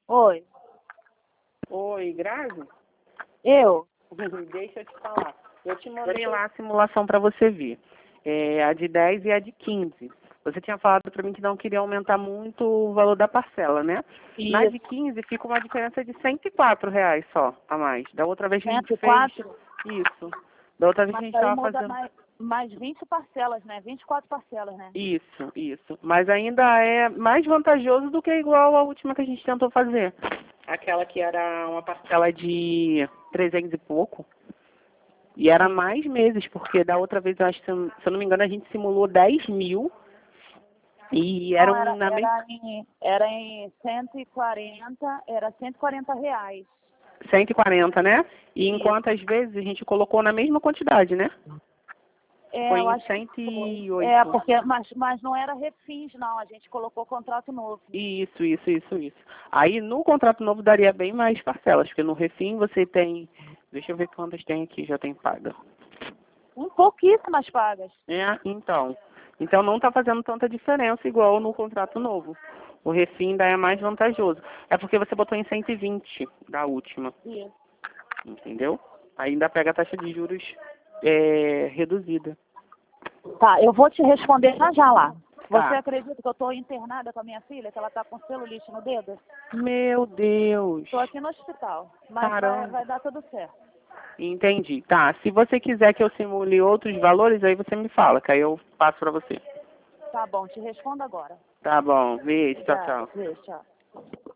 Oi. Oi, Grazi? Eu? Deixa eu te falar. Eu te mandei lá a simulação para você ver. A de 10 e a de 15. Você tinha falado para mim que não queria aumentar muito o valor da parcela, né? Na de 15 fica uma diferença de R$ 104 só a mais. Da outra vez que a gente fez... 104? Isso. Da outra vez que a gente Mas aí estava muda fazendo... mais 20 parcelas, né? 24 parcelas, né? Isso. Mas ainda é mais vantajoso do que igual a última que a gente tentou fazer. Aquela que era uma parcela de 300 e pouco. E era mais meses, porque da outra vez, eu acho que, se eu não me engano, a gente simulou 10 mil. E Não, era em 140, era R$ 140. 140, né? E em Isso. quantas vezes a gente colocou na mesma quantidade, né? Foi Eu em acho que 108. foi. Porque, mas não era refins, não. A gente colocou contrato novo. Isso. Aí no contrato novo daria bem mais parcelas, porque no refim você tem... Deixa eu ver quantas tem aqui, já tem paga. Pouquíssimas pagas. Então. Então não está fazendo tanta diferença igual no contrato novo. O refim ainda é mais vantajoso. É porque você botou em 120 da última. Isso. Entendeu? Ainda pega a taxa de juros reduzida. Tá, eu vou te responder já lá. Tá. Você acredita que eu estou internada com a minha filha, que ela está com celulite no dedo? Meu Deus. Estou aqui no hospital, mas Caramba. vai dar tudo certo. Entendi. Tá, se você quiser que eu simule outros valores, aí você me fala, que aí eu passo pra você. Tá bom, te respondo agora. Tá bom. Beijo. Tchau, Já, tchau. beijo, tchau.